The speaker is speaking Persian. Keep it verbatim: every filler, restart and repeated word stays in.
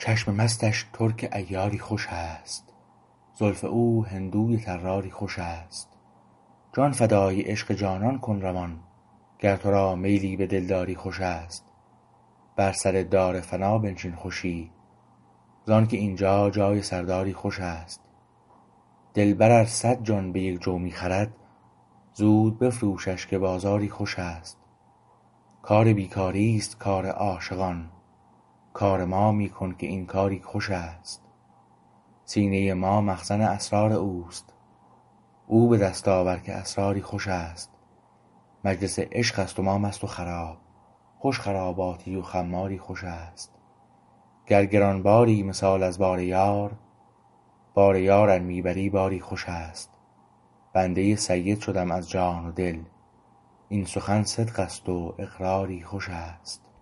چشم مستش ترک عیاری خوش است زلف او هندوی طراری خوش است جان فدای عشق جانان کن روان گر تو را میلی به دلداری خوش است بر سر دار فنا بنشین خوشی زانکه اینجا جای سرداری خوش است دلبر ار صد جان به یک جو می خرد زود بفروشش که بازاری خوش است کار بیکاری است کار عاشقان کار ما می کن که این کاری خوش است سینه ما مخزن اسرار اوست او به دست آور که اسراری خوش است مجلس عشق است و ما مست و خراب خوش خراباتی و خماری خوش است گر گرانباری مثال از بار یار بار یار ار می بری باری خوش است بنده سید شدم از جان و دل این سخن صدق است و اقراری خوش است